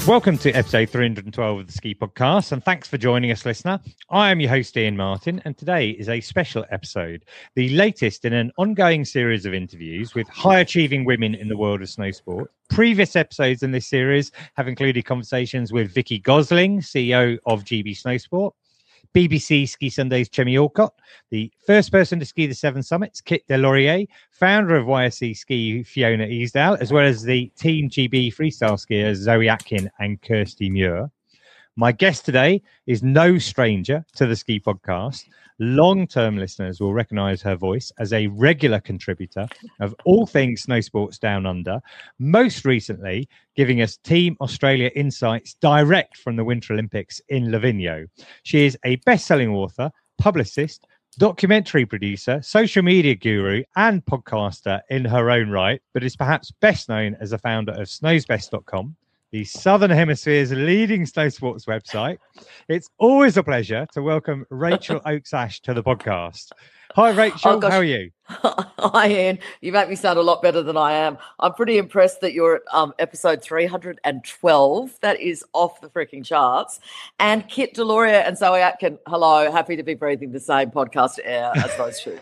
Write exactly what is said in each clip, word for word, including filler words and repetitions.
Welcome to episode three hundred twelve of the Ski Podcast, and thanks for joining us, listener. I am your host, Ian Martin, and today is a special episode, the latest in an ongoing series of interviews with high-achieving women in the world of snow sport. Previous episodes in this series have included conversations with Vicky Gosling, C E O of G B Snowsport, B B C Ski Sunday's Chemi Alcott, the first person to ski the Seven Summits, Kit Delorier, founder of Y S C Ski, Fiona Easdale, as well as the Team G B freestyle skiers Zoe Atkin and Kirsty Muir. My guest today is no stranger to the Ski Podcast. Long-term listeners will recognise her voice as a regular contributor of all things snow sports down under, most recently giving us Team Australia insights direct from the Winter Olympics in Livigno. She is a best-selling author, publicist, documentary producer, social media guru, and podcaster in her own right, but is perhaps best known as the founder of snows best dot com, the Southern Hemisphere's leading snow sports website. It's always a pleasure to welcome Rachel Oakes-Ash to the podcast. Hi, Rachel. Oh, how are you? Hi, Ian. You make me sound a lot better than I am. I'm pretty impressed that you're at um, episode three hundred twelve. That is off the freaking charts. And Kit Delorier and Zoe Atkin, hello. Happy to be breathing the same podcast air as those two.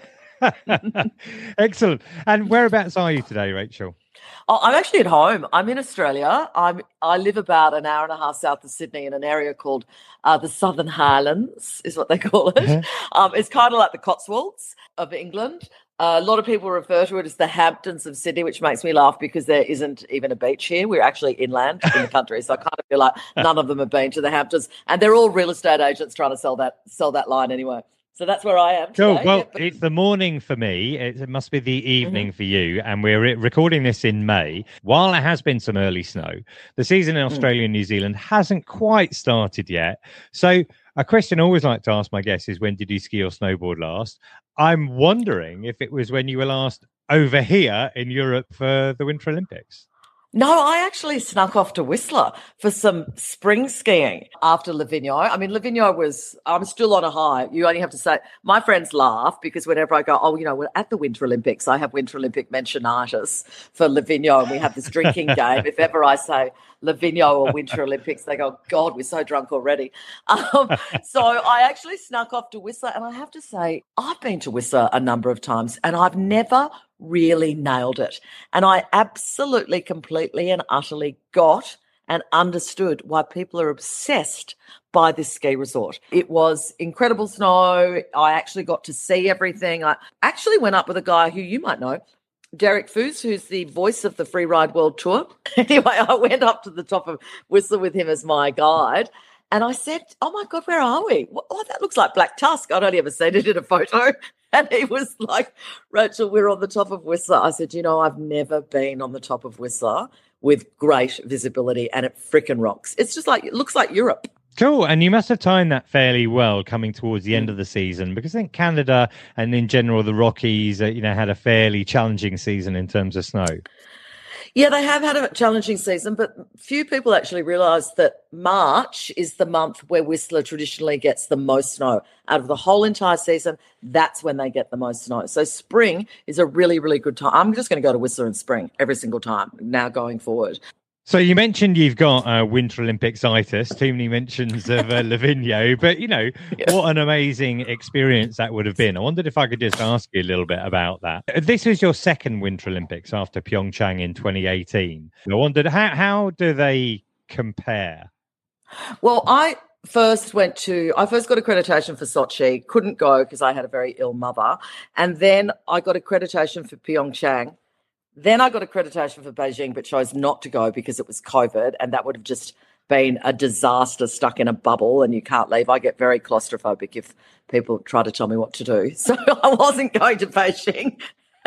Excellent. And whereabouts are you today, Rachel? Oh, I'm actually at home. I'm in Australia. I'm I live about an hour and a half south of Sydney in an area called uh, the Southern Highlands, is what they call it. Uh-huh. Um, it's kind of like the Cotswolds of England. Uh, a lot of people refer to it as the Hamptons of Sydney, which makes me laugh because there isn't even a beach here. We're actually inland in the country, so I kind of feel like none of them have been to the Hamptons, and they're all real estate agents trying to sell that sell that line anyway. So that's where I am today. Cool. Well, yep. It's the morning for me. It, it must be the evening mm-hmm. for you. And we're re- recording this in May. While there has been some early snow, the season in Australia mm. and New Zealand hasn't quite started yet. So a question I always like to ask my guests is, when did you ski or snowboard last? I'm wondering if it was when you were last over here in Europe for the Winter Olympics. No, I actually snuck off to Whistler for some spring skiing after Livigno. I mean, Livigno was, I'm still on a high. You only have to say, my friends laugh because whenever I go, oh, you know, we're at the Winter Olympics, I have Winter Olympic mentionitis for Livigno, and we have this drinking game. If ever I say Livigno or Winter Olympics, they go, God, we're so drunk already. Um, so I actually snuck off to Whistler, and I have to say, I've been to Whistler a number of times, and I've never really nailed it. And I absolutely, completely and utterly got and understood why people are obsessed by this ski resort. It was incredible snow. I actually got to see everything. I actually went up with a guy who you might know, Derek Foos, who's the voice of the Freeride World Tour. Anyway, I went up to the top of Whistler with him as my guide. And I said, oh, my God, where are we? Oh, that looks like Black Tusk. I'd only ever seen it in a photo. And he was like, Rachel, we're on the top of Whistler. I said, you know, I've never been on the top of Whistler with great visibility, and it frickin' rocks. It's just like, it looks like Europe. Cool. And you must have timed that fairly well coming towards the end of the season, because I think Canada and in general the Rockies, uh, you know, had a fairly challenging season in terms of snow. Yeah, they have had a challenging season, but few people actually realise that March is the month where Whistler traditionally gets the most snow. Out of the whole entire season, that's when they get the most snow. So spring is a really, really good time. I'm just going to go to Whistler in spring every single time now going forward. So you mentioned you've got uh, Winter Olympics-itis, too many mentions of uh, Livigno, but, you know, yeah. What an amazing experience that would have been. I wondered if I could just ask you a little bit about that. This was your second Winter Olympics after Pyeongchang in twenty eighteen. I wondered, how, how do they compare? Well, I first went to, I first got accreditation for Sochi, couldn't go because I had a very ill mother, and then I got accreditation for Pyeongchang. Then I got accreditation for Beijing, but chose not to go because it was COVID, and that would have just been a disaster, stuck in a bubble and you can't leave. I get very claustrophobic if people try to tell me what to do. So I wasn't going to Beijing.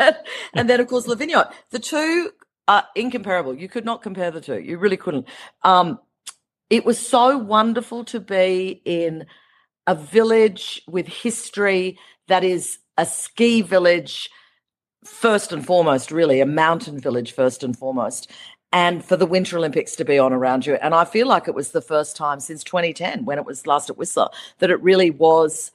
And then, of course, Livigno. The two are incomparable. You could not compare the two. You really couldn't. Um, it was so wonderful to be in a village with history that is a ski village first and foremost, really, a mountain village first and foremost, and for the Winter Olympics to be on around you. And I feel like it was the first time since twenty ten, when it was last at Whistler, that it really was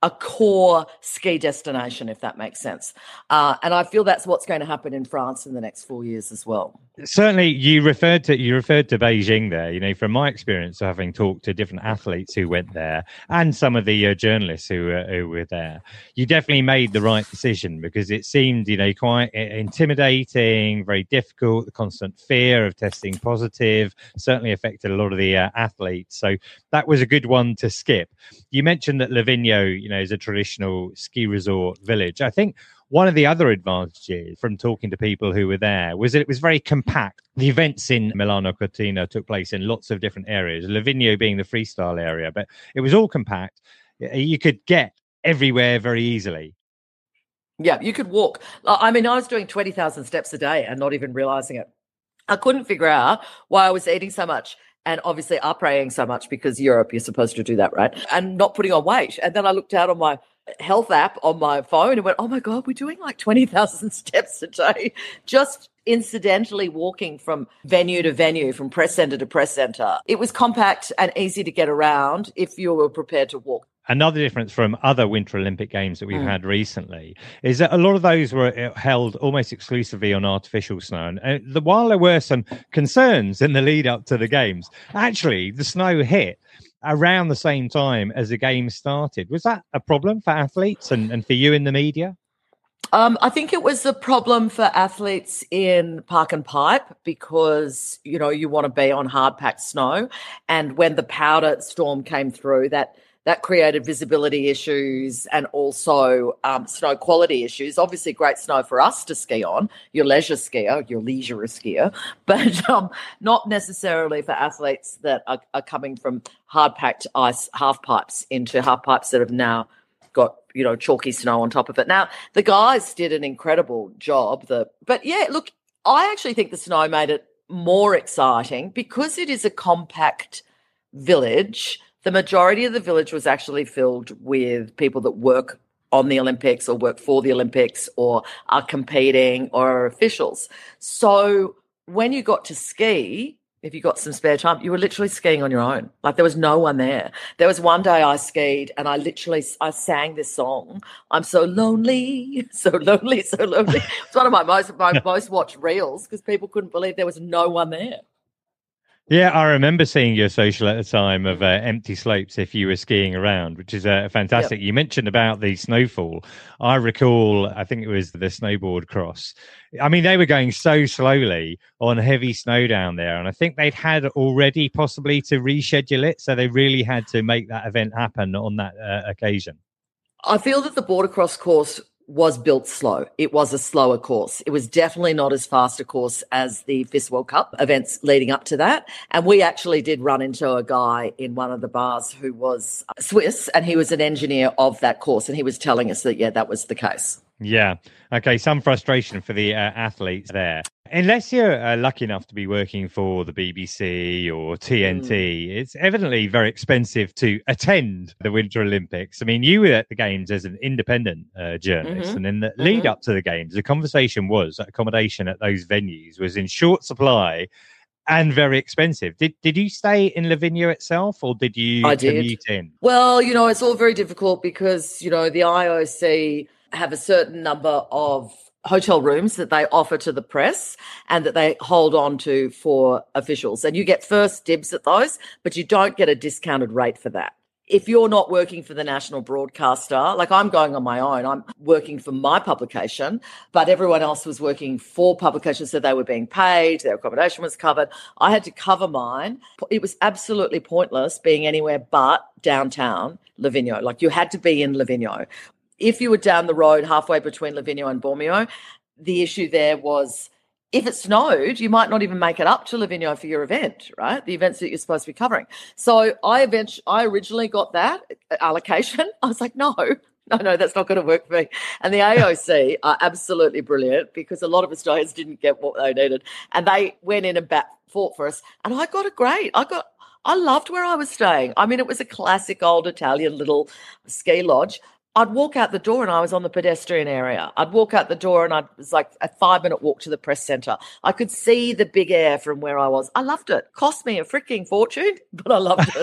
a core ski destination, if that makes sense. Uh, and I feel that's what's going to happen in France in the next four years as well. Certainly, you referred to you referred to Beijing there. You know, from my experience, having talked to different athletes who went there and some of the uh, journalists who uh, who were there, you definitely made the right decision, because it seemed, you know, quite intimidating, very difficult. The constant fear of testing positive certainly affected a lot of the uh, athletes. So that was a good one to skip. You mentioned that Livigno, you know, is a traditional ski resort village. I think one of the other advantages from talking to people who were there was that it was very compact. The events in Milano Cortina took place in lots of different areas, Livigno being the freestyle area, but it was all compact. You could get everywhere very easily. Yeah, you could walk. I mean, I was doing twenty thousand steps a day and not even realizing it. I couldn't figure out why I was eating so much and obviously are praying so much, because Europe, you're supposed to do that, right? And not putting on weight. And then I looked out on my health app on my phone and went, oh my God, we're doing like twenty thousand steps a day, just incidentally walking from venue to venue, from press center to press center. It was compact and easy to get around if you were prepared to walk. Another difference from other Winter Olympic Games that we've mm. had recently is that a lot of those were held almost exclusively on artificial snow. And uh, the, while there were some concerns in the lead up to the Games, actually the snow hit around the same time as the Games started. Was that a problem for athletes and, and for you in the media? Um, I think it was a problem for athletes in Park and Pipe, because, you know, you want to be on hard-packed snow. And when the powder storm came through, that That created visibility issues and also um, snow quality issues. Obviously, great snow for us to ski on, your leisure skier, your leisure skier, but um, not necessarily for athletes that are, are coming from hard-packed ice half pipes into half pipes that have now got, you know, chalky snow on top of it. Now, the guys did an incredible job. The But, yeah, look, I actually think the snow made it more exciting because it is a compact village. The majority of the village was actually filled with people that work on the Olympics or work for the Olympics or are competing or are officials. So when you got to ski, if you got some spare time, you were literally skiing on your own. Like there was no one there. There was one day I skied and I literally, I sang this song. I'm so lonely, so lonely, so lonely. It's one of my most, my most watched reels because people couldn't believe there was no one there. Yeah, I remember seeing your social at the time of uh, empty slopes if you were skiing around, which is uh, fantastic. Yep. You mentioned about the snowfall. I recall, I think it was the snowboard cross. I mean, they were going so slowly on heavy snow down there, and I think they'd had already possibly to reschedule it, so they really had to make that event happen on that uh, occasion. I feel that the border cross course was built slow. It was a slower course. It was definitely not as fast a course as the FIS World Cup events leading up to that. And we actually did run into a guy in one of the bars who was Swiss, and he was an engineer of that course. And he was telling us that, yeah, that was the case. Yeah. Okay. Some frustration for the uh, athletes there. Unless you're uh, lucky enough to be working for the B B C or T N T, mm. it's evidently very expensive to attend the Winter Olympics. I mean, you were at the Games as an independent uh, journalist, mm-hmm. and in the mm-hmm. lead up to the Games, the conversation was that accommodation at those venues was in short supply and very expensive. Did did you stay in Livigno itself, or did you I did. commute in? Well, you know, it's all very difficult because, you know, the I O C have a certain number of hotel rooms that they offer to the press and that they hold on to for officials. And you get first dibs at those, but you don't get a discounted rate for that. If you're not working for the national broadcaster, like I'm going on my own, I'm working for my publication, but everyone else was working for publications, so they were being paid, their accommodation was covered. I had to cover mine. It was absolutely pointless being anywhere but downtown Livigno. Like you had to be in Livigno. If you were down the road halfway between Livigno and Bormio, the issue there was if it snowed, you might not even make it up to Livigno for your event, right? The events that you're supposed to be covering. So I eventually, I originally got that allocation. I was like, no, no, no, that's not going to work for me. And the A O C are absolutely brilliant because a lot of Australians didn't get what they needed. And they went in and bat, fought for us. And I got it great. I got, I loved where I was staying. I mean, it was a classic old Italian little ski lodge. I'd walk out the door and I was on the pedestrian area. I'd walk out the door and I was like a five minute walk to the press centre. I could see the big air from where I was. I loved it. Cost me a freaking fortune, but I loved it.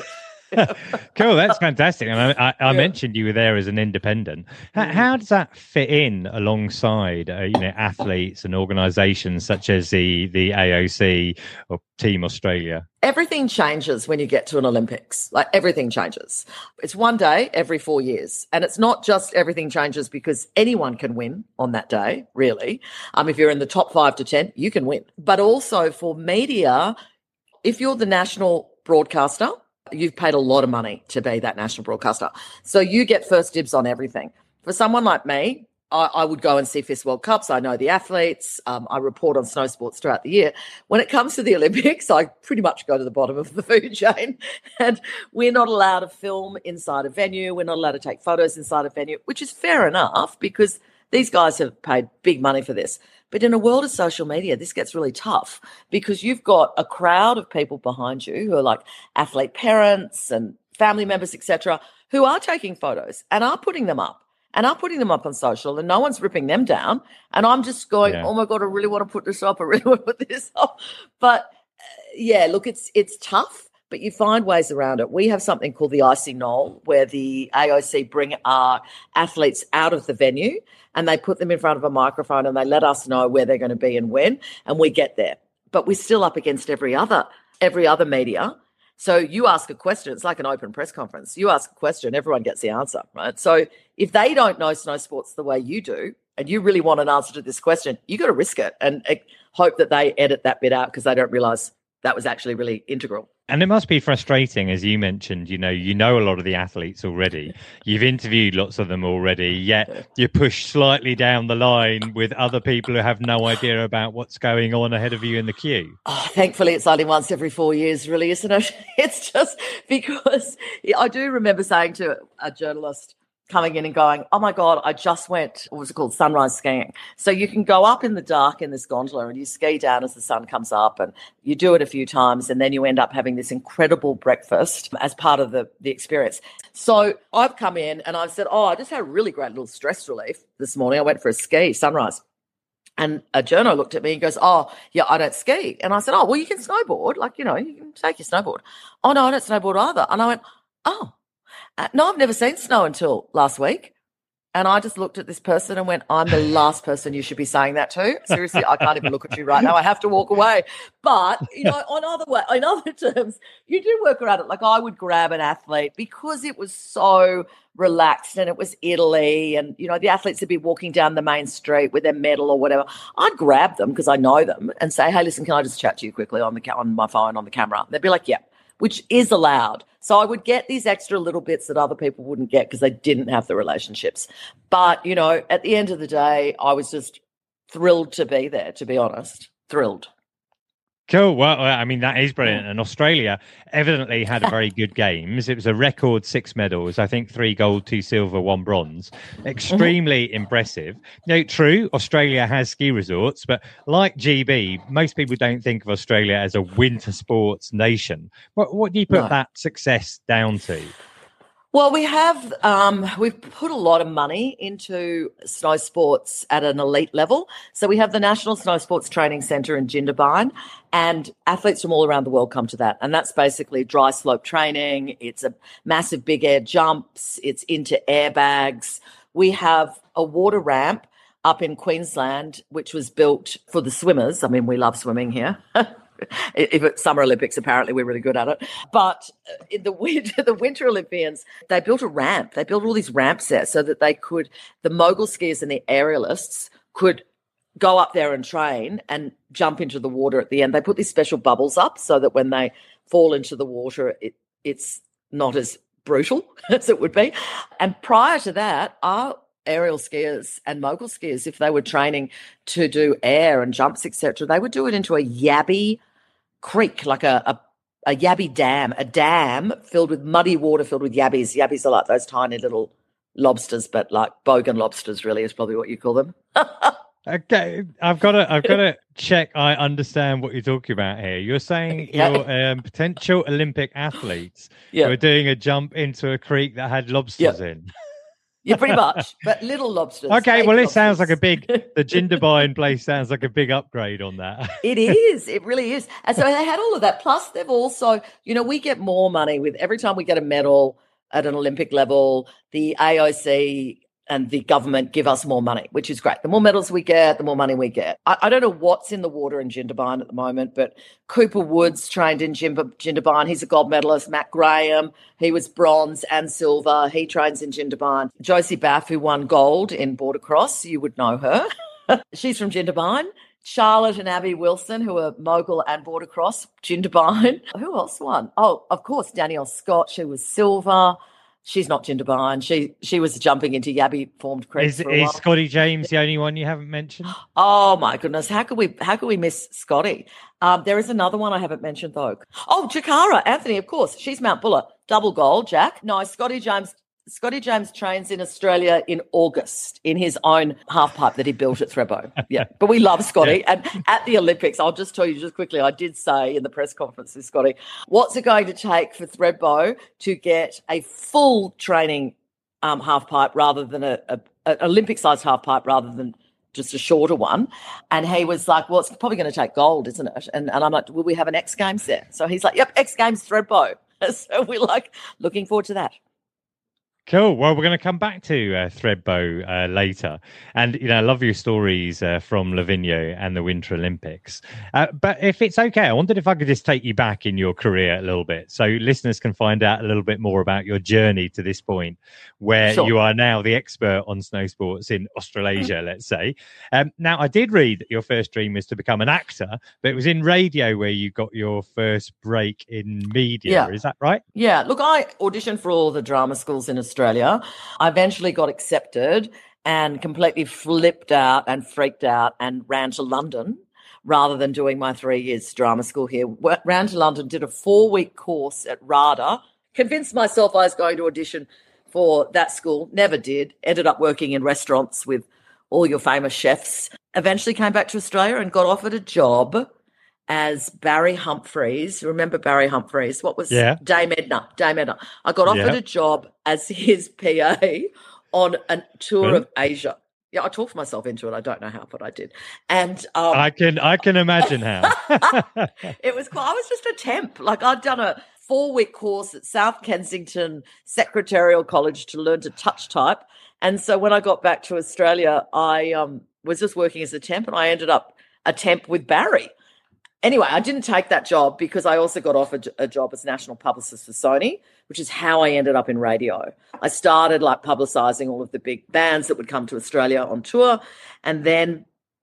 Cool, that's fantastic. And I, I, I Yeah. mentioned you were there as an independent. How, Mm. how does that fit in alongside, uh, you know, athletes and organisations such as the the A O C or Team Australia? Everything changes when you get to an Olympics. Like everything changes. It's one day every four years. And it's not just everything changes because anyone can win on that day, really. Um, if you're in the top five to ten, you can win. But also for media, if you're the national broadcaster, you've paid a lot of money to be that national broadcaster. So you get first dibs on everything. For someone like me, I, I would go and see FIS World Cups. I know the athletes. Um, I report on snow sports throughout the year. When it comes to the Olympics, I pretty much go to the bottom of the food chain. And we're not allowed to film inside a venue. We're not allowed to take photos inside a venue, which is fair enough because these guys have paid big money for this. But in a world of social media, this gets really tough because you've got a crowd of people behind you who are like athlete parents and family members, et cetera, who are taking photos and are putting them up and are putting them up on social, and no one's ripping them down. And I'm just going, Yeah. oh my God, I really want to put this up. I really want to put this up. But uh, yeah, look, it's it's tough, but you find ways around it. We have something called the Icy Knoll, where the A O C bring our athletes out of the venue and they put them in front of a microphone and they let us know where they're going to be and when, and we get there. But we're still up against every other every other media. So you ask a question, it's like an open press conference. You ask a question, everyone gets the answer, right? So if they don't know snow sports the way you do, and you really want an answer to this question, you got to risk it and uh, hope that they edit that bit out because they don't realize that was actually really integral. And it must be frustrating, as you mentioned, you know, you know a lot of the athletes already. You've interviewed lots of them already, yet you're pushed slightly down the line with other people who have no idea about what's going on ahead of you in the queue. Oh, thankfully, it's only once every four years, really, isn't it? It's just because I do remember saying to a journalist coming in and going, oh my God, I just went, what was it called, sunrise skiing. So you can go up in the dark in this gondola and you ski down as the sun comes up, and you do it a few times, and then you end up having this incredible breakfast as part of the, the experience. So I've come in and I've said, oh, I just had a really great little stress relief this morning. I went for a ski, sunrise. And a journo looked at me and goes, oh, yeah, I don't ski. And I said, oh, well, you can snowboard. Like, you know, you can take your snowboard. Oh, no, I don't snowboard either. And I went, oh. Uh, no, I've never seen snow until last week. And I just looked at this person and went, I'm the last person you should be saying that to. Seriously, I can't even look at you right now. I have to walk away. But, you know, on other way, in other terms, you do work around it. Like I would grab an athlete because it was so relaxed and it was Italy, and, you know, the athletes would be walking down the main street with their medal or whatever. I'd grab them because I know them and say, hey, listen, can I just chat to you quickly on the ca- on my phone, on the camera? They'd be like, yeah, which is allowed. So I would get these extra little bits that other people wouldn't get because they didn't have the relationships. But, you know, at the end of the day, I was just thrilled to be there, to be honest. Thrilled. Cool. Well, I mean, that is brilliant. And Australia evidently had a very good games. It was a record six medals. I think three gold, two silver, one bronze. Extremely mm-hmm. impressive. You know, true, Australia has ski resorts, but like G B, most people don't think of Australia as a winter sports nation. What, what do you put no. that success down to? Well, we have um, we've put a lot of money into snow sports at an elite level. So we have the National Snow Sports Training Centre in Jindabyne, and athletes from all around the world come to that. And that's basically dry slope training. It's a massive big air jumps. It's into airbags. We have a water ramp up in Queensland, which was built for the swimmers. I mean, we love swimming here. If it's Summer Olympics, apparently we're really good at it. But in the winter, the Winter Olympians, they built a ramp. They built all these ramps there so that they could, the mogul skiers and the aerialists could go up there and train and jump into the water at the end. They put these special bubbles up so that when they fall into the water, it, it's not as brutal as it would be. And prior to that, our aerial skiers and mogul skiers, if they were training to do air and jumps, et cetera, they would do it into a yabby creek, like a, a, a yabby dam, a dam filled with muddy water filled with yabbies. Yabbies are like those tiny little lobsters, but like bogan lobsters really is probably what you call them. Okay, I've got to, I've got to check. I understand what you're talking about here. You're saying Yeah. your um, potential Olympic athletes Yeah. who are doing a jump into a creek that had lobsters Yeah. in. Yeah, pretty much. But little lobsters. Okay, well, it lobsters. sounds like a big, the Jindabyne place sounds like a big upgrade on that. It is. It really is. And so they had all of that. Plus, they've also, you know, we get more money with every time we get a medal at an Olympic level, the A O C and the government give us more money, which is great. The more medals we get, the more money we get. I, I don't know what's in the water in Jindabyne at the moment, but Cooper Woods trained in Jindabyne. He's a gold medalist. Matt Graham, he was bronze and silver. He trains in Jindabyne. Josie Baff, who won gold in border cross, you would know her. She's from Jindabyne. Charlotte and Abby Wilson, who are mogul and border cross, Jindabyne. Who else won? Oh, of course, Danielle Scott. She was silver. She's not Jindabyne. She she was jumping into Yabby formed creek. Is, for a is while. Scotty James the only one you haven't mentioned? Oh my goodness! How could we how could we miss Scotty? Um, there is another one I haven't mentioned though. Oh, Jakara Anthony, of course. She's Mount Buller, double gold. Jack. No, Scotty James. Scotty James trains in Australia in August in his own half pipe that he built at Thredbo. Yeah, but we love Scotty. Yeah. And at the Olympics, I'll just tell you just quickly, I did say in the press conference with Scotty, what's it going to take for Thredbo to get a full training um, half pipe rather than a, a, a Olympic-sized half pipe rather than just a shorter one? And he was like, well, it's probably going to take gold, isn't it? And, and I'm like, will we have an X Games there? So he's like, yep, X Games Thredbo. So we're like looking forward to that. Cool. Well, we're going to come back to uh, Thredbo uh, later. And, you know, I love your stories uh, from Livigno and the Winter Olympics. Uh, but if it's okay, I wondered if I could just take you back in your career a little bit so listeners can find out a little bit more about your journey to this point where sure. you are now the expert on snow sports in Australasia, mm-hmm. let's say. Um, now, I did read that your first dream was to become an actor, but it was in radio where you got your first break in media. Yeah. Is that right? Yeah. Look, I auditioned for all the drama schools in Australia. Australia. I eventually got accepted and completely flipped out and freaked out and ran to London rather than doing my three years drama school here. Ran to London, did a four-week course at RADA, convinced myself I was going to audition for that school, never did, ended up working in restaurants with all your famous chefs, eventually came back to Australia and got offered a job as Barry Humphries. Remember Barry Humphries? What was yeah. Dame Edna? Dame Edna. I got offered yeah. a job as his P A on a tour really? of Asia. Yeah, I talked myself into it. I don't know how, but I did. And um, I can I can imagine how. It was cool. I was just a temp. Like I'd done a four-week course at South Kensington Secretarial College to learn to touch type. And so when I got back to Australia, I um, was just working as a temp, and I ended up a temp with Barry. Anyway, I didn't take that job because I also got offered a job as national publicist for Sony, which is how I ended up in radio. I started like publicising all of the big bands that would come to Australia on tour. And then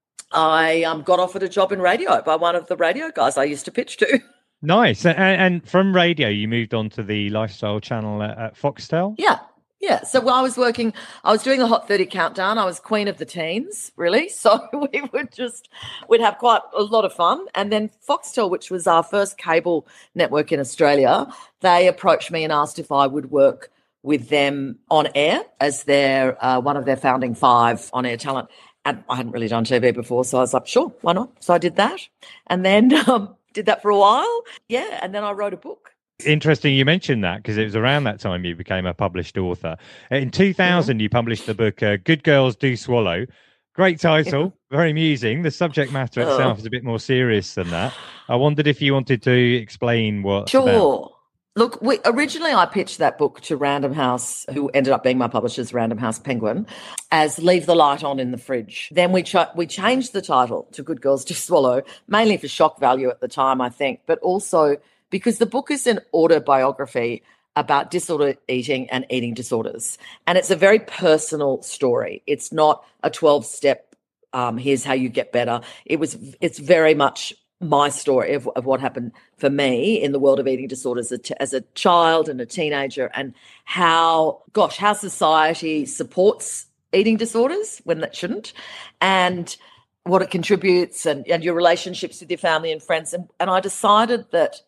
I um, got offered a job in radio by one of the radio guys I used to pitch to. Nice. And, and from radio, you moved on to the lifestyle channel at, at Foxtel? Yeah. Yeah, so while I was working, I was doing the Hot thirty countdown. I was queen of the teens, really. So we would just, we'd have quite a lot of fun. And then Foxtel, which was our first cable network in Australia, they approached me and asked if I would work with them on air as their uh, one of their founding five on-air talent. And I hadn't really done T V before, so I was like, sure, why not? So I did that and then um, did that for a while. Yeah, and then I wrote a book. Interesting you mentioned that because it was around that time you became a published author. In two thousand, mm-hmm. you published the book uh, Good Girls Do Swallow. Great title, very amusing. The subject matter itself oh. is a bit more serious than that. I wondered if you wanted to explain what. Sure. About. Look, we, originally I pitched that book to Random House, who ended up being my publishers, Random House Penguin, as Leave the Light On in the Fridge. Then we ch- we changed the title to Good Girls Do Swallow, mainly for shock value at the time, I think, but also because the book is an autobiography about disorder eating and eating disorders. And it's a very personal story. It's not a twelve-step, um, here's how you get better. It was. It's very much my story of, of what happened for me in the world of eating disorders as a, as a child and a teenager, and how, gosh, how society supports eating disorders when that shouldn't, and what it contributes, and, and your relationships with your family and friends. And, and I decided that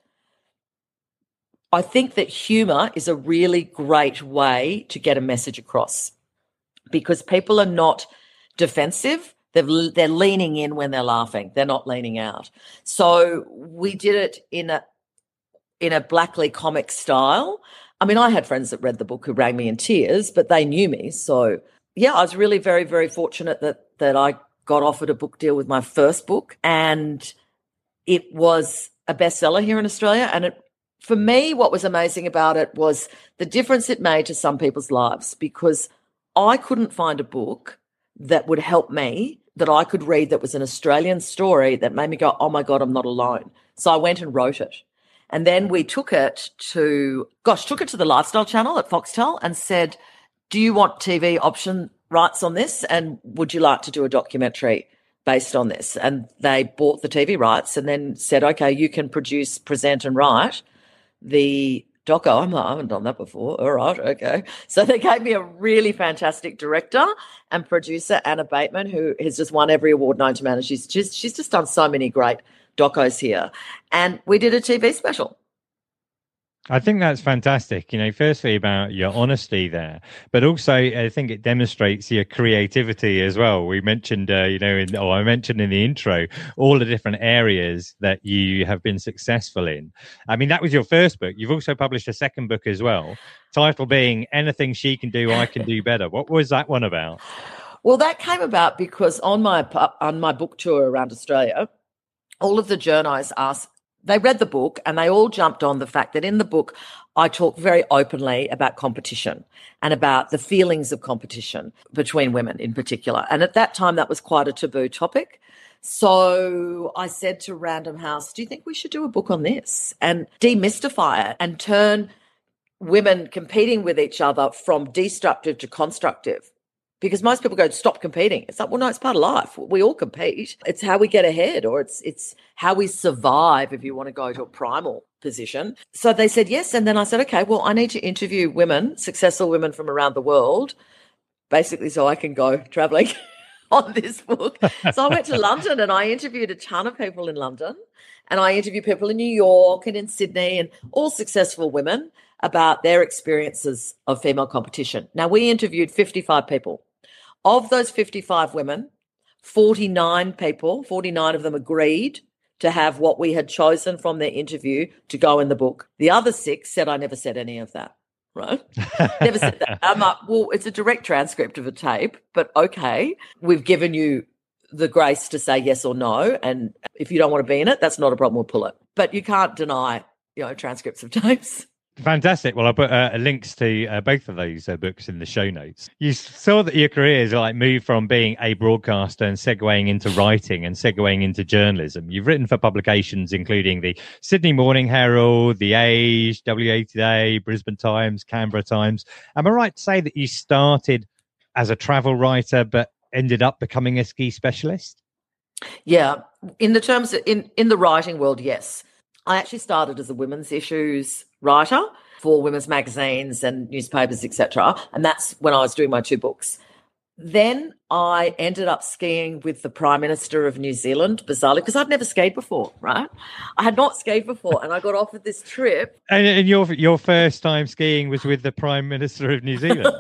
I think that humour is a really great way to get a message across, because people are not defensive. They're, they're leaning in when they're laughing. They're not leaning out. So we did it in a in a Blackley comic style, I mean, I had friends that read the book who rang me in tears, but they knew me. So, yeah, I was really very, very fortunate that that I got offered a book deal with my first book, and it was a bestseller here in Australia. And it, for me, what was amazing about it was the difference it made to some people's lives, because I couldn't find a book that would help me, that I could read, that was an Australian story that made me go, oh my God, I'm not alone. So I went and wrote it. And then we took it to, gosh, took it to the Lifestyle Channel at Foxtel and said, do you want T V option rights on this? And would you like to do a documentary based on this? And they bought the T V rights and then said, okay, you can produce, present and write the doco. I'm like, I haven't done that before. All right, okay. So they gave me a really fantastic director and producer, Anna Bateman, who has just won every award known to man. And she's just, she's just done so many great docos here. And we did a T V special. I think that's fantastic. You know, firstly about your honesty there, but also I think it demonstrates your creativity as well. We mentioned, uh, you know, in, or I mentioned in the intro, all the different areas that you have been successful in. I mean, that was your first book. You've also published a second book as well, title being Anything She Can Do, I Can Do Better. What was that one about? Well, that came about because on my on my book tour around Australia, all of the journos asked, they read the book and they all jumped on the fact that in the book, I talk very openly about competition and about the feelings of competition between women in particular. And at that time, that was quite a taboo topic. So I said to Random House, do you think we should do a book on this and demystify it and turn women competing with each other from destructive to constructive? Because most people go, stop competing. It's like, well, no, it's part of life. We all compete. It's how we get ahead, or it's it's how we survive if you want to go to a primal position. So they said yes. And then I said, okay, well, I need to interview women, successful women from around the world, basically so I can go traveling on this book. So I went to London and I interviewed a ton of people in London, and I interviewed people in New York and in Sydney, and all successful women about their experiences of female competition. Now, we interviewed fifty-five people. Of those fifty-five women, forty-nine people, forty-nine of them agreed to have what we had chosen from their interview to go in the book. The other six said, I never said any of that, right? Never said that. I'm like, well, it's a direct transcript of a tape, but okay, we've given you the grace to say yes or no. And if you don't want to be in it, that's not a problem, we'll pull it. But you can't deny, you know, transcripts of tapes. Fantastic. Well, I'll put uh, links to uh, both of those uh, books in the show notes. You saw that your career is like moved from being a broadcaster and segueing into writing and segueing into journalism. You've written for publications including the Sydney Morning Herald, The Age, W A Today, Brisbane Times, Canberra Times. Am I right to say that you started as a travel writer but ended up becoming a ski specialist? Yeah. In the terms of, in, in the writing world, yes. I actually started as a women's issues writer for women's magazines and newspapers, et cetera. And that's when I was doing my two books. Then I ended up skiing with the Prime Minister of New Zealand, bizarrely, because I'd never skied before, right? I had not skied before, and I got offered this trip. And, and your your first time skiing was with the Prime Minister of New Zealand?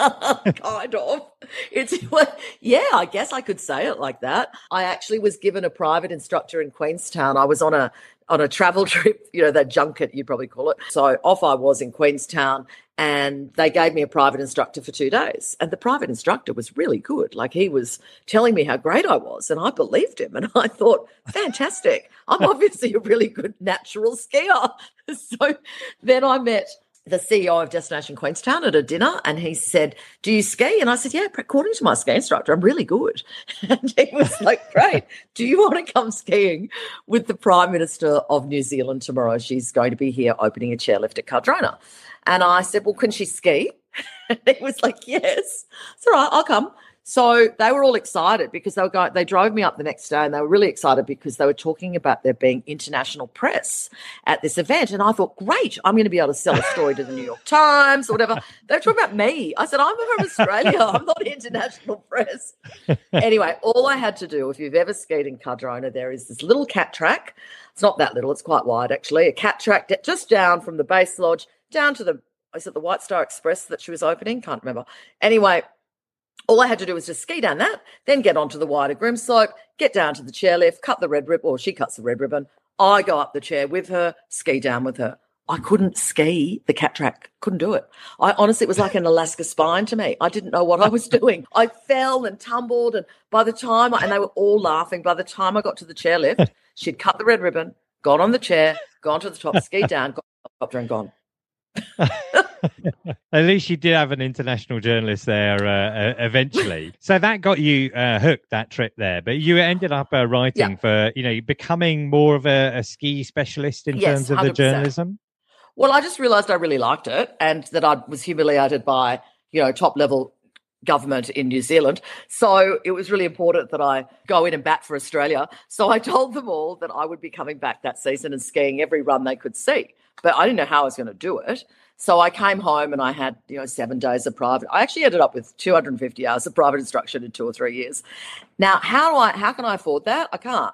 Kind of. It's yeah, I guess I could say it like that. I actually was given a private instructor in Queenstown. I was on a on a travel trip, you know, that junket, you'd probably call it. So off I was in Queenstown, and they gave me a private instructor for two days. And the private instructor was really good. Like, he was telling me how great I was, and I believed him. And I thought, fantastic. I'm obviously a really good natural skier. So then I met the C E O of Destination Queenstown at a dinner, and he said, do you ski? And I said, yeah, according to my ski instructor, I'm really good. And he was like, great. Do you want to come skiing with the Prime Minister of New Zealand tomorrow? She's going to be here opening a chairlift at Cardrona. And I said, well, can she ski? And he was like, yes. It's all right, I'll come. So they were all excited because they were going, they drove me up the next day, and they were really excited because they were talking about there being international press at this event. And I thought, great, I'm going to be able to sell a story to the New York Times or whatever. They were talking about me. I said, I'm from Australia. I'm not international press. Anyway, all I had to do, if you've ever skied in Cardrona, there is this little cat track. It's not that little. It's quite wide, actually. A cat track just down from the base lodge down to the, is it the White Star Express that she was opening? Can't remember. Anyway, all I had to do was just ski down that, then get onto the wider Grimslope, get down to the chairlift, cut the red ribbon, or she cuts the red ribbon. I go up the chair with her, ski down with her. I couldn't ski the cat track, couldn't do it. I honestly, it was like an Alaska spine to me. I didn't know what I was doing. I fell and tumbled, and by the time, I, and they were all laughing, by the time I got to the chairlift, she'd cut the red ribbon, got on the chair, gone to the top, skied down, got up and gone. At least you did have an international journalist there uh, uh, eventually. So that got you uh, hooked, that trip there. But you ended up uh, writing yeah. for, you know, becoming more of a, a ski specialist in yes, terms of one hundred percent. The journalism. Well, I just realised I really liked it, and that I was humiliated by, you know, top level government in New Zealand. So it was really important that I go in and bat for Australia. So I told them all that I would be coming back that season and skiing every run they could see. But I didn't know how I was going to do it. So I came home and I had, you know, seven days of private. I actually ended up with two hundred fifty hours of private instruction in two or three years. Now, how do I, how can I afford that? I can't.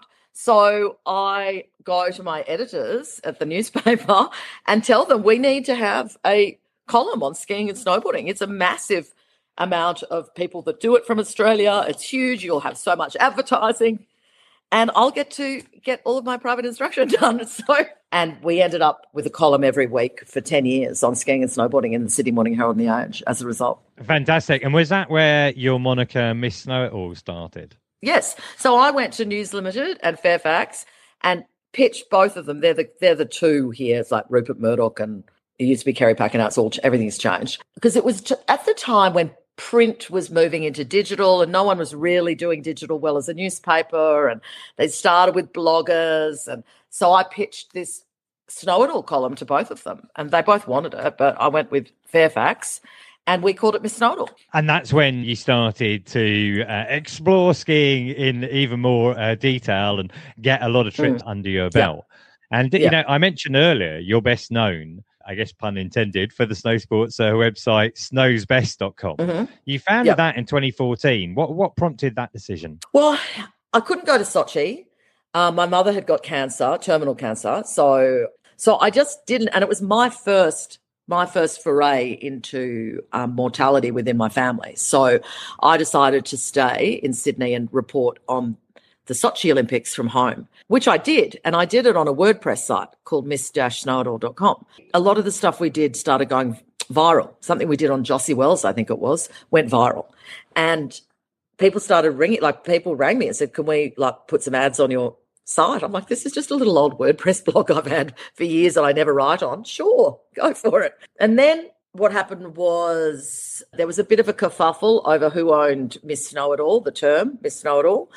So I go to my editors at the newspaper and tell them we need to have a column on skiing and snowboarding. It's a massive amount of people that do it from Australia. It's huge. You'll have so much advertising. And I'll get to get all of my private instruction done. So, and we ended up with a column every week for ten years on skiing and snowboarding in the Sydney Morning Herald and The Age as a result. Fantastic. And was that where your moniker Miss Know-It-All started? Yes. So I went to News Limited and Fairfax and pitched both of them. They're the they're the two here. It's like Rupert Murdoch and it used to be Kerry Packer. Now it's all everything's changed because it was t- at the time when print was moving into digital and no one was really doing digital well as a newspaper, and they started with bloggers, and so I pitched this Know-It-All column to both of them and they both wanted it, but I went with Fairfax and we called it Miss Know-It-All. And that's when you started to uh, explore skiing in even more uh, detail and get a lot of trips mm. under your belt. Yeah. And, you yeah. know, I mentioned earlier, you're best known, I guess pun intended, for the snow sports uh, website snows best dot com. Mm-hmm. You founded yep. that in twenty fourteen. What what prompted that decision? Well, I couldn't go to Sochi. Um, my mother had got cancer, terminal cancer. So so I just didn't, and it was my first my first foray into um, mortality within my family. So I decided to stay in Sydney and report on the Sochi Olympics from home, which I did. And I did it on a WordPress site called miss dash know it all dot com. A lot of the stuff we did started going viral. Something we did on Jossie Wells, I think it was, went viral. And people started ringing, like people rang me and said, can we like put some ads on your site? I'm like, this is just a little old WordPress blog I've had for years that I never write on. Sure, go for it. And then what happened was there was a bit of a kerfuffle over who owned Miss Know-It-All, the term Miss Know-It-All.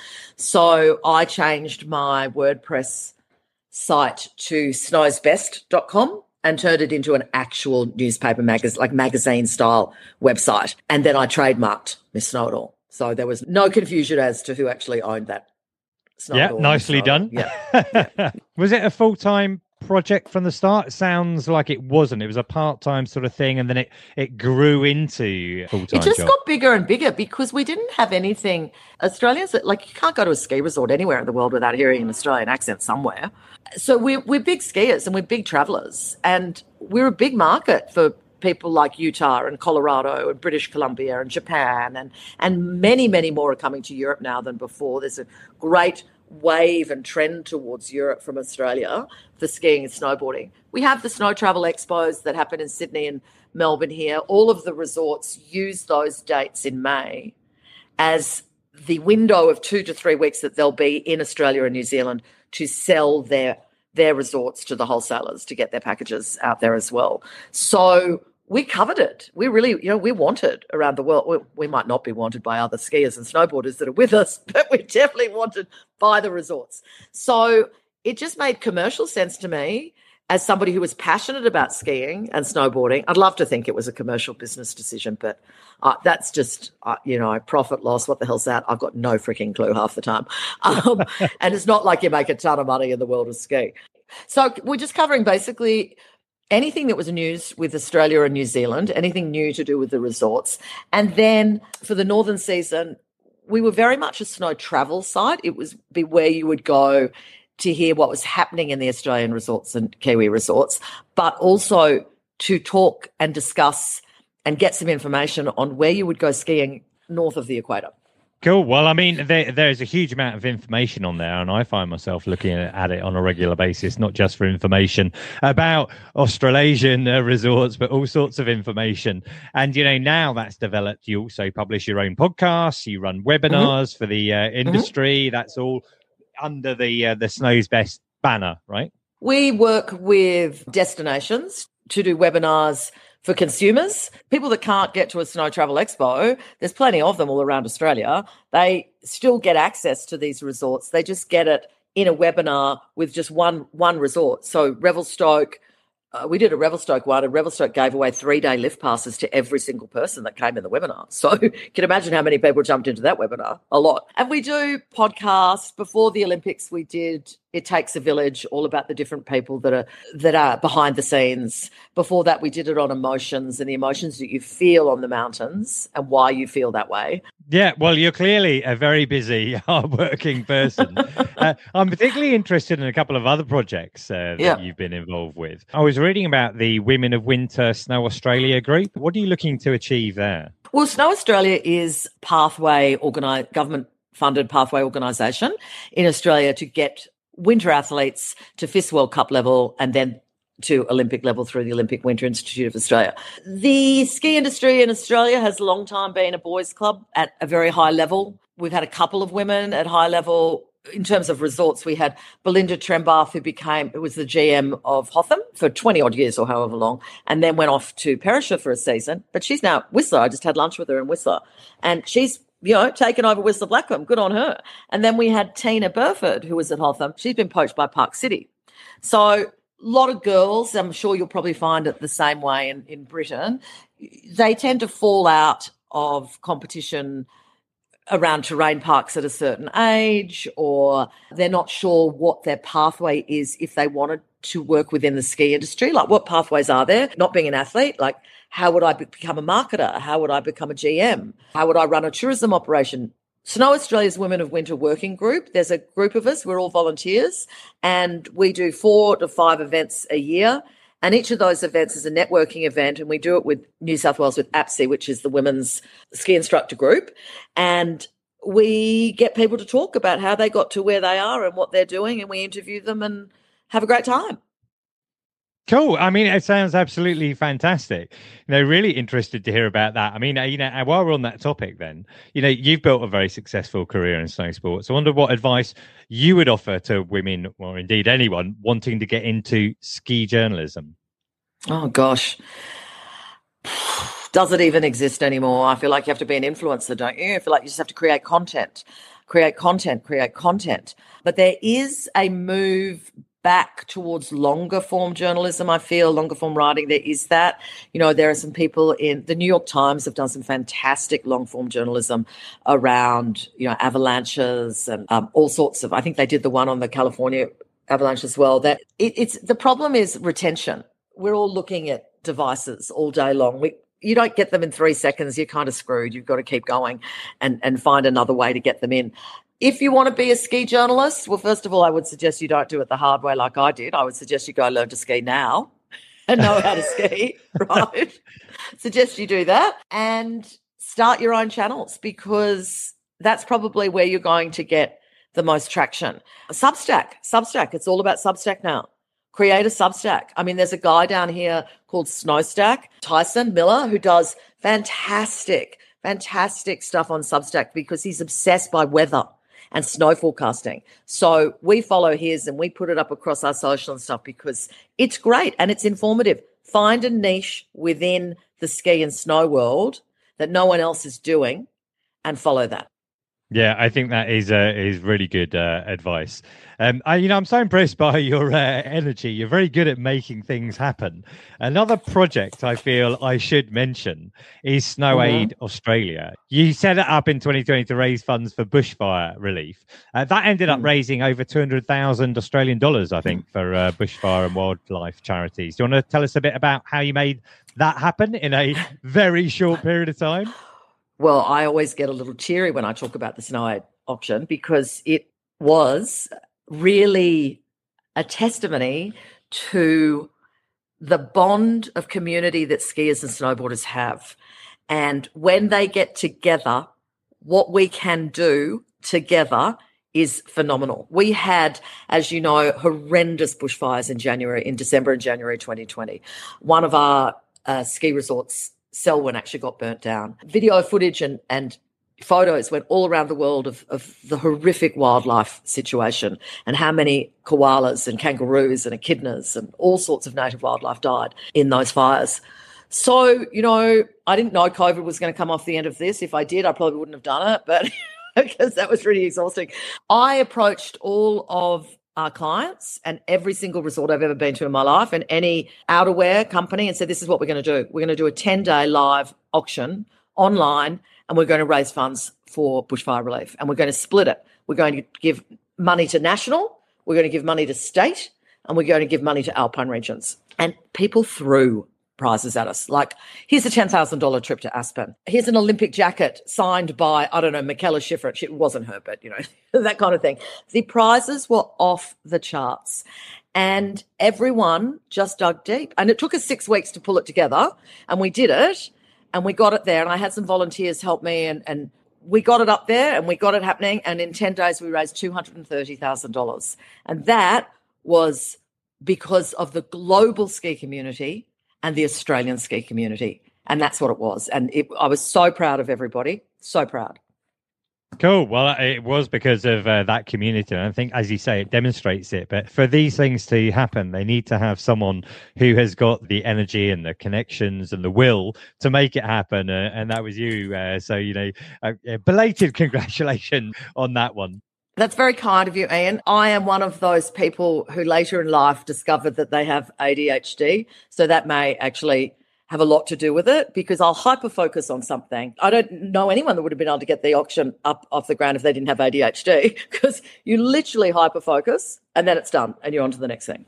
So I changed my WordPress site to snows best dot com and turned it into an actual newspaper magazine, like magazine style website. And then I trademarked Miss Know-It-All. So there was no confusion as to who actually owned that. Yeah, nicely done. Yeah. yeah. Was it a full-time project from the start? It sounds like it wasn't. It was a part-time sort of thing, and then it it grew into full-time. It just job. got bigger and bigger because we didn't have anything. Australians, like you can't go to a ski resort anywhere in the world without hearing an Australian accent somewhere. So we're we're big skiers and we're big travellers, and we're a big market for people like Utah and Colorado and British Columbia and Japan, and and many many more are coming to Europe now than before. There's a great wave and trend towards Europe from Australia for skiing and snowboarding. We have the snow travel expos that happen in Sydney and Melbourne here. All of the resorts use those dates in May as the window of two to three weeks that they'll be in Australia and New Zealand to sell their their resorts to the wholesalers to get their packages out there as well. So we covered it. We really, you know, we wanted around the world. We, we might not be wanted by other skiers and snowboarders that are with us, but we definitely wanted by the resorts. So it just made commercial sense to me as somebody who was passionate about skiing and snowboarding. I'd love to think it was a commercial business decision, but uh, that's just, uh, you know, profit loss. What the hell's that? I've got no freaking clue half the time. Um, and it's not like you make a ton of money in the world of ski. So we're just covering basically anything that was news with Australia and New Zealand, anything new to do with the resorts. And then for the northern season, we were very much a snow travel site. It was be where you would go to hear what was happening in the Australian resorts and Kiwi resorts, but also to talk and discuss and get some information on where you would go skiing north of the equator. Cool. Well, I mean, there, there's a huge amount of information on there, and I find myself looking at it on a regular basis, not just for information about Australasian uh, resorts, but all sorts of information. And, you know, now that's developed, you also publish your own podcasts, you run webinars mm-hmm. for the uh, industry. Mm-hmm. That's all under the uh, the Snow's Best banner, right? We work with destinations to do webinars for consumers, people that can't get to a Snow Travel Expo. There's plenty of them all around Australia. They still get access to these resorts. They just get it in a webinar with just one one resort. So Revelstoke, uh, we did a Revelstoke one, and Revelstoke gave away three-day lift passes to every single person that came in the webinar. So you can imagine how many people jumped into that webinar. A lot. And we do podcasts. Before the Olympics, we did It Takes a Village, all about the different people that are that are behind the scenes. Before that, we did it on emotions and the emotions that you feel on the mountains and why you feel that way. Yeah, well, you're clearly a very busy, hardworking person. uh, I'm particularly interested in a couple of other projects uh, that yeah. you've been involved with. I was reading about the Women of Winter Snow Australia group. What are you looking to achieve there? Well, Snow Australia is pathway organi- government-funded pathway organisation in Australia to get winter athletes to FIS World Cup level and then to Olympic level through the Olympic Winter Institute of Australia. The ski industry in Australia has a long time been a boys' club at a very high level. We've had a couple of women at high level. In terms of resorts, we had Belinda Trembath, who became, who was the G M of Hotham for twenty odd years or however long, and then went off to Perisher for a season. But she's now at Whistler. I just had lunch with her in Whistler. And she's, you know, taken over Whistler Blackcomb. Good on her. And then we had Tina Burford, who was at Hotham. She's been poached by Park City. So a lot of girls, I'm sure you'll probably find it the same way in, in Britain, they tend to fall out of competition around terrain parks at a certain age, or they're not sure what their pathway is if they wanted to work within the ski industry. Like, what pathways are there? Not being an athlete, like, how would I be- become a marketer? How would I become a G M? How would I run a tourism operation? Snow Australia's Women of Winter Working Group, there's a group of us, we're all volunteers, and we do four to five events a year. And each of those events is a networking event, and we do it with New South Wales with A P S I, which is the Women's Ski Instructor Group. And we get people to talk about how they got to where they are and what they're doing, and we interview them and have a great time. Cool. I mean, it sounds absolutely fantastic. You know, really interested to hear about that. I mean, you know, while we're on that topic then, you know, you've built a very successful career in snow sports. I wonder what advice you would offer to women, or indeed anyone, wanting to get into ski journalism. Oh, gosh. Does it even exist anymore? I feel like you have to be an influencer, don't you? I feel like you just have to create content, create content, create content. But there is a move back towards longer form journalism. I feel longer form writing, there is that. You know, there are some people in the New York Times have done some fantastic long form journalism around, you know, avalanches and um, all sorts of, I think they did the one on the California avalanche as well. That it, it's the problem is retention. We're all looking at devices all day long. We, you don't get them in three seconds. You're kind of screwed. You've got to keep going and, and find another way to get them in. If you want to be a ski journalist, well, first of all, I would suggest you don't do it the hard way like I did. I would suggest you go learn to ski now and know how to ski, right? Suggest you do that and start your own channels, because that's probably where you're going to get the most traction. Substack, Substack, it's all about Substack now. Create a Substack. I mean, there's a guy down here called Snowstack, Tyson Miller, who does fantastic, fantastic stuff on Substack because he's obsessed by weather and snow forecasting. So we follow his and we put it up across our social and stuff because it's great and it's informative. Find a niche within the ski and snow world that no one else is doing and follow that. Yeah, I think that is uh, is really good uh, advice. Um, I, you know, I'm so impressed by your uh, energy. You're very good at making things happen. Another project I feel I should mention is Snow Aid mm-hmm. Australia. You set it up in twenty twenty to raise funds for bushfire relief. Uh, that ended up mm. raising over two hundred thousand Australian dollars, I think, for uh, bushfire and wildlife charities. Do you want to tell us a bit about how you made that happen in a very short period of time? Well, I always get a little teary when I talk about the Snow Aid auction because it was really a testimony to the bond of community that skiers and snowboarders have. And when they get together what we can do together is phenomenal. We had, as you know, horrendous bushfires in January, in December and January twenty twenty. One of our uh, ski resorts, Selwyn, actually got burnt down. Video footage and, and photos went all around the world of, of the horrific wildlife situation and how many koalas and kangaroos and echidnas and all sorts of native wildlife died in those fires. So, you know, I didn't know COVID was going to come off the end of this. If I did, I probably wouldn't have done it, but because that was really exhausting. I approached all of our clients and every single resort I've ever been to in my life and any outerwear company and said, this is what we're going to do. We're going to do a ten-day live auction online and we're going to raise funds for bushfire relief and we're going to split it. We're going to give money to national, we're going to give money to state, and we're going to give money to alpine regions. And people threw prizes at us. Like, here's a ten thousand dollars trip to Aspen. Here's an Olympic jacket signed by, I don't know, Michaela Schifrin. It wasn't her, but, you know, that kind of thing. The prizes were off the charts. And everyone just dug deep. And it took us six weeks to pull it together. And we did it. And we got it there. And I had some volunteers help me. And, and we got it up there and we got it happening. And in ten days, we raised two hundred thirty thousand dollars. And that was because of the global ski community and the Australian ski community. And that's what it was. And it, I was so proud of everybody, so proud. Cool. Well, it was because of uh, that community. And I think, as you say, it demonstrates it. But for these things to happen, they need to have someone who has got the energy and the connections and the will to make it happen. Uh, and that was you. Uh, so, you know, uh, belated congratulations on that one. That's very kind of you, Ian. I am one of those people who later in life discovered that they have A D H D. So that may actually have a lot to do with it because I'll hyper-focus on something. I don't know anyone that would have been able to get the auction up off the ground if they didn't have A D H D because you literally hyper-focus and then it's done and you're on to the next thing.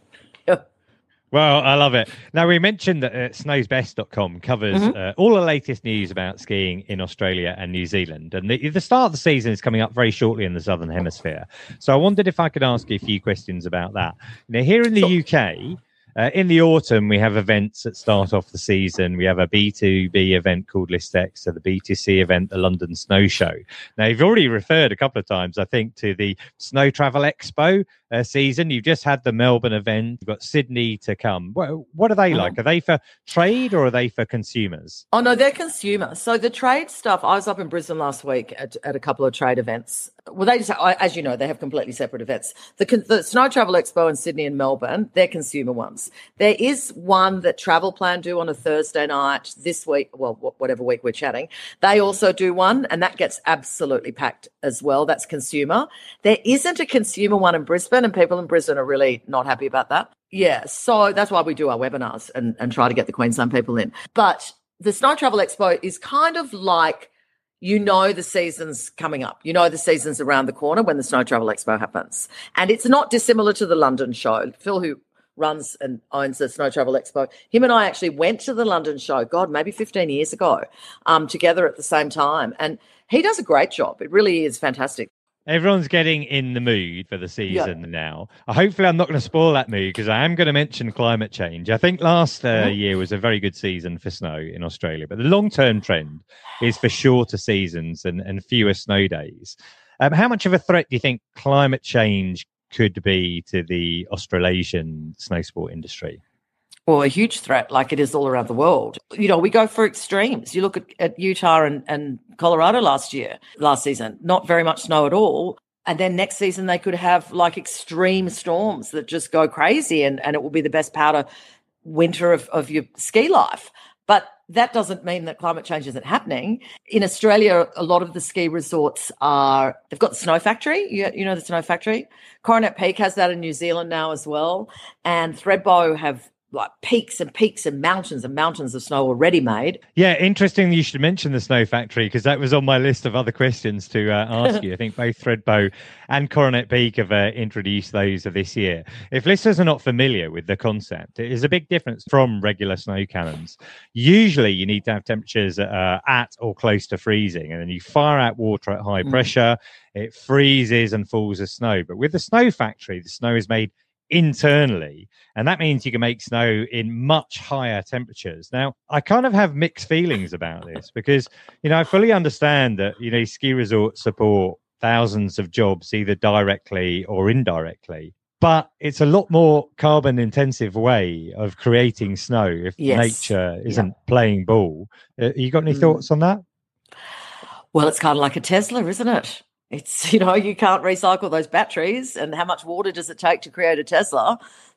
Well, I love it. Now, we mentioned that uh, snows best dot com covers mm-hmm. uh, all the latest news about skiing in Australia and New Zealand. And the, the start of the season is coming up very shortly in the Southern Hemisphere. So I wondered if I could ask you a few questions about that. Now, here in the sure. U K, uh, in the autumn, we have events that start off the season. We have a B two B event called ListX, so the B two C event, the London Snow Show. Now, you've already referred a couple of times, I think, to the Snow Travel Expo Uh, season. You've just had the Melbourne event. You've got Sydney to come. What, what are they like? Are they for trade or are they for consumers? Oh, no, they're consumers. So the trade stuff, I was up in Brisbane last week at, at a couple of trade events. Well, they just, as you know, they have completely separate events. The, the Snow Travel Expo in Sydney and Melbourne, they're consumer ones. There is one that Travel Plan do on a Thursday night this week, well, whatever week we're chatting. They also do one, and that gets absolutely packed as well. That's consumer. There isn't a consumer one in Brisbane, and people in Brisbane are really not happy about that. Yeah, so that's why we do our webinars and, and try to get the Queensland people in. But the Snow Travel Expo is kind of like, you know, the season's coming up. You know, the season's around the corner when the Snow Travel Expo happens. And it's not dissimilar to the London show. Phil, who runs and owns the Snow Travel Expo, him and I actually went to the London show, God, maybe fifteen years ago, um, together at the same time. And he does a great job. It really is fantastic. Everyone's getting in the mood for the season yep. now. Hopefully, I'm not going to spoil that mood because I am going to mention climate change. I think last uh, mm-hmm. year was a very good season for snow in Australia, but the long-term trend is for shorter seasons and, and fewer snow days. Um, how much of a threat do you think climate change could be to the Australasian snow sport industry? Well, a huge threat like it is all around the world. You know, we go for extremes. You look at, at Utah and, and Colorado last year, last season, not very much snow at all. And then next season they could have like extreme storms that just go crazy and, and it will be the best powder winter of, of your ski life. But that doesn't mean that climate change isn't happening. In Australia, a lot of the ski resorts are, they've got the Snow Factory. You, you know the Snow Factory? Coronet Peak has that in New Zealand now as well. And Thredbo have like peaks and peaks and mountains and mountains of snow already made. Yeah, interesting you should mention the Snow Factory because that was on my list of other questions to uh, ask you. I think both Thredbo and Coronet Peak have uh, introduced those this year. If listeners are not familiar with the concept, it is a big difference from regular snow cannons. Usually you need to have temperatures uh, at or close to freezing, and then you fire out water at high mm. pressure, it freezes and falls as snow. But with the Snow Factory, the snow is made internally. And that means you can make snow in much higher temperatures. Now, I kind of have mixed feelings about this because, you know, I fully understand that, you know, ski resorts support thousands of jobs, either directly or indirectly. But it's a lot more carbon intensive way of creating snow if Yes. nature isn't Yeah. playing ball. Uh, you got any Mm. thoughts on that? Well, it's kind of like a Tesla, isn't it? It's, you know, you can't recycle those batteries, and how much water does it take to create a Tesla?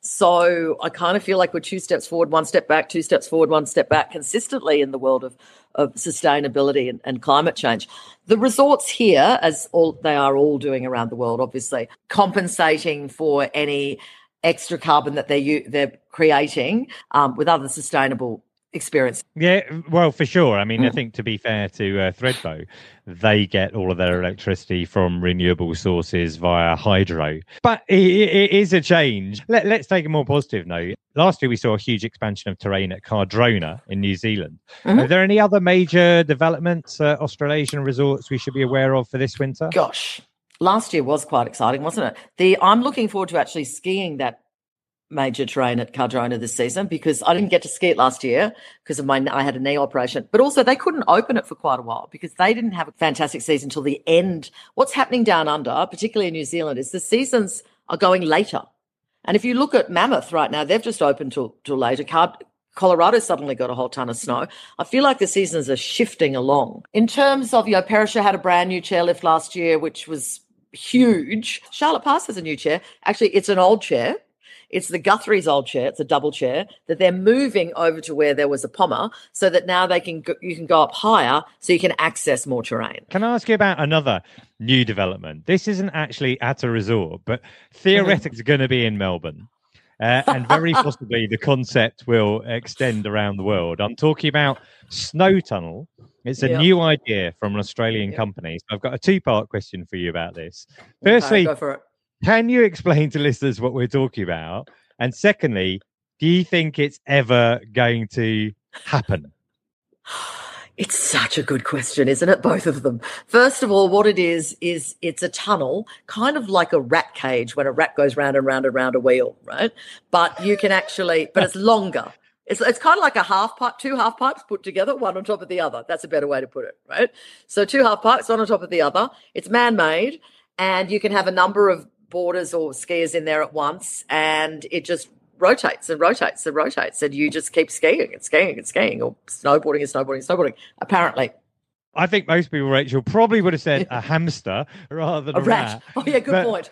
So I kind of feel like we're two steps forward, one step back, two steps forward, one step back consistently in the world of, of sustainability and, and climate change. The resorts here, as all they are all doing around the world, obviously, compensating for any extra carbon that they're, they're creating um, with other sustainable experience. Yeah, well, for sure. I mean, Mm. I think to be fair to uh, Threadbow, they get all of their electricity from renewable sources via hydro. But it, it is a change. Let, let's take a more positive note. Last year, we saw a huge expansion of terrain at Cardrona in New Zealand. Mhm. Are there any other major developments, uh, Australasian resorts we should be aware of for this winter? Gosh, last year was quite exciting, wasn't it? The I'm looking forward to actually skiing that major terrain at Cardrona this season because I didn't get to ski it last year because of my I had a knee operation, but also they couldn't open it for quite a while because they didn't have a fantastic season till the end. What's happening down under, particularly in New Zealand, is the seasons are going later. And if you look at Mammoth right now, they've just opened till, till later. Card- Colorado suddenly got a whole ton of snow. I feel like the seasons are shifting along. In terms of, you know, Perisher had a brand new chairlift last year, which was huge. Charlotte Pass has a new chair. Actually, it's an old chair. It's the Guthrie's old chair. It's a double chair that they're moving over to where there was a Pommer so that now they can go, you can go up higher so you can access more terrain. Can I ask you about another new development? This isn't actually at a resort, but theoretically it's going to be in Melbourne. Uh, and very possibly the concept will extend around the world. I'm talking about Snow Tunnel. It's a Yeah. new idea from an Australian Yeah. company. So I've got a two-part question for you about this. Okay, Firstly, go for it. can you explain to listeners what we're talking about? And secondly, do you think it's ever going to happen? It's such a good question, isn't it? Both of them. First of all, what it is, is it's a tunnel, kind of like a rat cage when a rat goes round and round and round a wheel, right? But you can actually, but it's longer. It's, it's kind of like a half pipe, two half pipes put together, one on top of the other. That's a better way to put it, right? So two half pipes, one on top of the other. It's man-made, and you can have a number of boarders or skiers in there at once, and it just rotates and rotates and rotates, and you just keep skiing and skiing and skiing, or snowboarding and snowboarding and snowboarding, apparently. I think most people, Rachel, probably would have said a hamster rather than A a rat. rat. Oh, yeah, good But- point.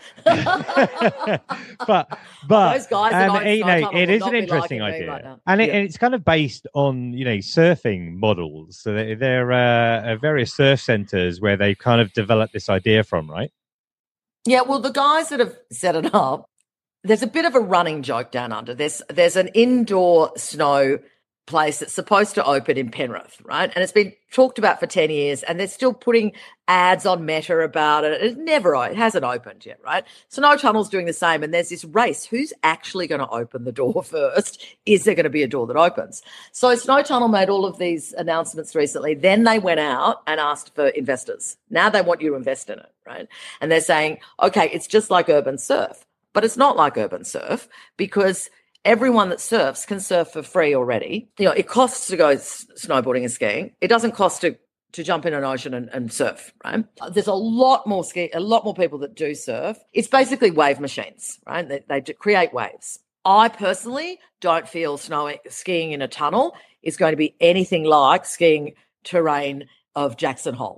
but but Those guys um, that own you Snow know, Tunnel it will is not an be interesting liking me idea, right now. and, it, Yeah. and it's kind of based on you know surfing models. So there, there are uh, various surf centres where they kind of developed this idea from, right? Yeah, well, the guys that have set it up, there's a bit of a running joke down under. There's there's an indoor snow place that's supposed to open in Penrith, right? And it's been talked about for ten years, and they're still putting ads on Meta about it. It never, it hasn't opened yet, right? Snow Tunnel's doing the same, and there's this race. Who's actually going to open the door first? Is there going to be a door that opens? So Snow Tunnel made all of these announcements recently. Then they went out and asked for investors. Now they want you to invest in it, right? And they're saying, okay, it's just like urban surf. But it's not like urban surf because everyone that surfs can surf for free already. You know, it costs to go s- snowboarding and skiing. It doesn't cost to, to jump in an ocean and, and surf, right? There's a lot more ski, a lot more people that do surf. It's basically wave machines, right? They, they do create waves. I personally don't feel snowing, skiing in a tunnel is going to be anything like skiing terrain of Jackson Hole.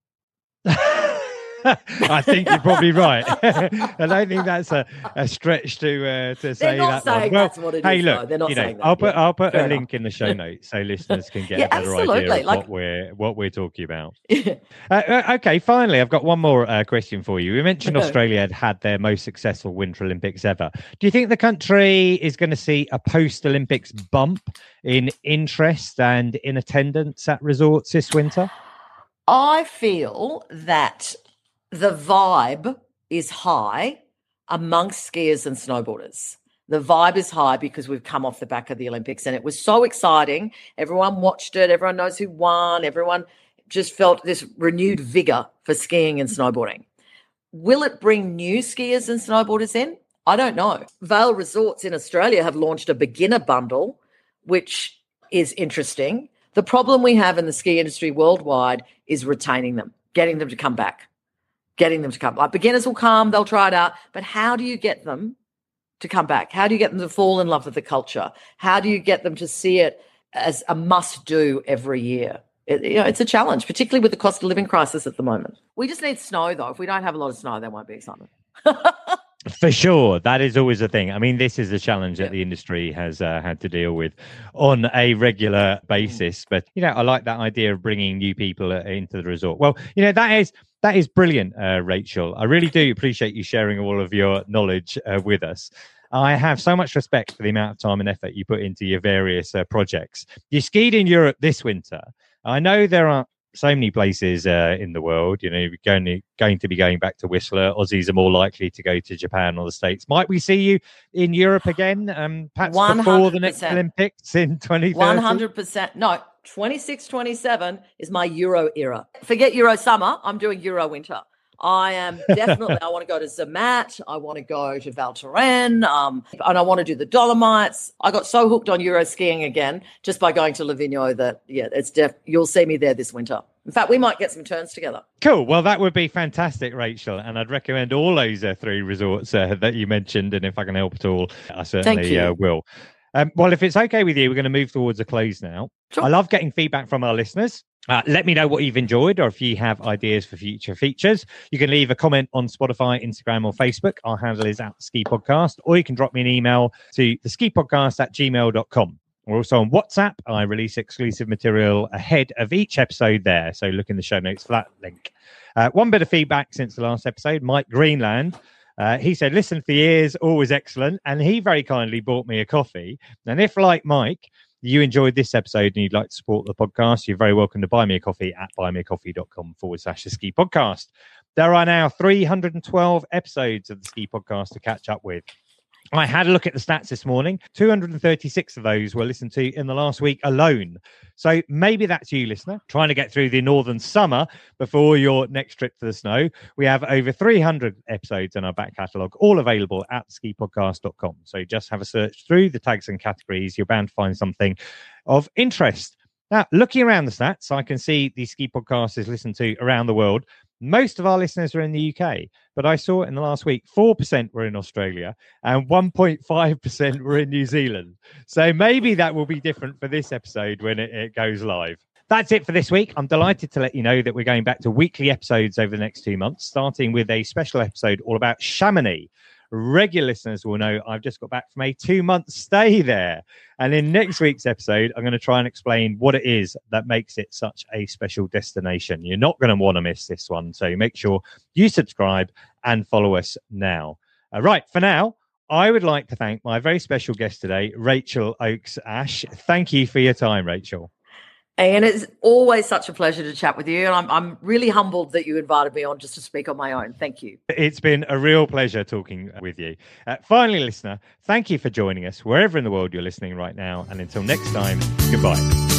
I think you're probably right. I don't think that's a, a stretch to uh, to say They're not that. one. saying Well, that's what it hey, is, look, though. They're not you know, saying that. I'll put Yeah, I'll put fair a enough. link in the show notes so listeners can get Yeah, a better absolutely. idea of Like- what we're what we're talking about. Uh, uh, okay, finally, I've got one more uh, question for you. We mentioned Okay. Australia had had their most successful Winter Olympics ever. Do you think the country is going to see a post-Olympics bump in interest and in attendance at resorts this winter? I feel that the vibe is high amongst skiers and snowboarders. The vibe is high because we've come off the back of the Olympics and it was so exciting. Everyone watched it. Everyone knows who won. Everyone just felt this renewed vigor for skiing and snowboarding. Will it bring new skiers and snowboarders in? I don't know. Vail Resorts in Australia have launched a beginner bundle, which is interesting. The problem we have in the ski industry worldwide is retaining them, getting them to come back, getting them to come. Like beginners will come, they'll try it out, but how do you get them to come back? How do you get them to fall in love with the culture? How do you get them to see it as a must-do every year? It, you know, it's a challenge, particularly with the cost of living crisis at the moment. We just need snow, though. If we don't have a lot of snow, there won't be excitement. For sure. That is always a thing. I mean, this is a challenge that the industry has uh, had to deal with on a regular basis. But, you know, I like that idea of bringing new people uh, into the resort. Well, you know, that is that is brilliant, uh, Rachel. I really do appreciate you sharing all of your knowledge uh, with us. I have so much respect for the amount of time and effort you put into your various uh, projects. You skied in Europe this winter. I know there are so many places uh, in the world, you know, you're going to, going to be going back to Whistler. Aussies are more likely to go to Japan or the States. Might we see you in Europe again, um, perhaps one hundred percent before the next Olympics in twenty thirty? one hundred percent. No, twenty-six twenty-seven is my Euro era. Forget Euro summer. I'm doing Euro winter. I am definitely, I want to go to Zermatt. I want to go to Val Thorens, um, and I want to do the Dolomites. I got so hooked on Euro skiing again just by going to Livigno that, yeah, it's def- you'll see me there this winter. In fact, we might get some turns together. Cool. Well, that would be fantastic, Rachel. And I'd recommend all those uh, three resorts uh, that you mentioned. And if I can help at all, I certainly uh, will. Um, well, if it's okay with you, we're going to move towards a close now. Sure. I love getting feedback from our listeners. Uh, let me know what you've enjoyed or if you have ideas for future features. You can leave a comment on Spotify, Instagram or Facebook. Our handle is at the Ski Podcast, or you can drop me an email to the ski podcast at gmail dot com. We're also on WhatsApp. I release exclusive material ahead of each episode there. So look in the show notes for that link. Uh, one bit of feedback since the last episode, Mike Greenland. Uh, he said, listen for years, always excellent. And he very kindly bought me a coffee. And if, like Mike, you enjoyed this episode and you'd like to support the podcast, you're very welcome to buy me a coffee at buymeacoffee.com forward slash the ski podcast. There are now three hundred twelve episodes of the Ski Podcast to catch up with. I had a look at the stats this morning. two hundred thirty-six of those were listened to in the last week alone. So maybe that's you, listener, trying to get through the northern summer before your next trip to the snow. We have over three hundred episodes in our back catalogue, all available at ski podcast dot com. So just have a search through the tags and categories. You're bound to find something of interest. Now, looking around the stats, I can see the Ski Podcast is listened to around the world. Most of our listeners are in the U K, but I saw in the last week, four percent were in Australia and one point five percent were in New Zealand. So maybe that will be different for this episode when it, it goes live. That's it for this week. I'm delighted to let you know that we're going back to weekly episodes over the next two months, starting with a special episode all about Chamonix. Regular listeners will know I've just got back from a two-month stay there. And in next week's episode, I'm going to try and explain what it is that makes it such a special destination. You're not going to want to miss this one. So make sure you subscribe and follow us now. Uh, right, for now, I would like to thank my very special guest today, Rachel Oakes-Ash. Thank you for your time, Rachel. And it's always such a pleasure to chat with you. And I'm I'm really humbled that you invited me on just to speak on my own. Thank you. It's been a real pleasure talking with you. Uh, finally, listener, thank you for joining us wherever in the world you're listening right now. And until next time, goodbye.